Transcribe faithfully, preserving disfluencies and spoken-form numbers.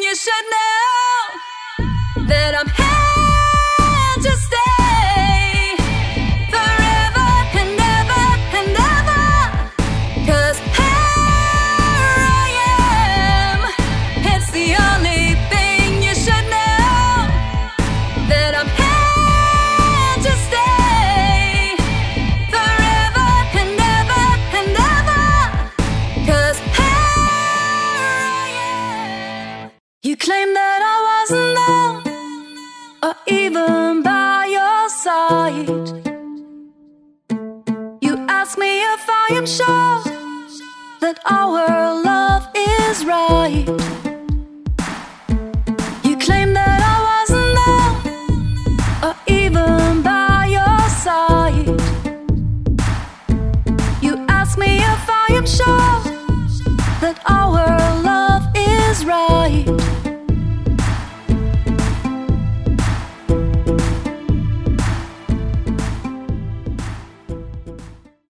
you should know that I'm here to stay forever and ever and ever. 'Cause here I am. It's the only thing you should know, that I'm here to stay forever and ever and ever. 'Cause here I am. You claim that I wasn't there, or even by your side. You ask me if I am sure that our love is right.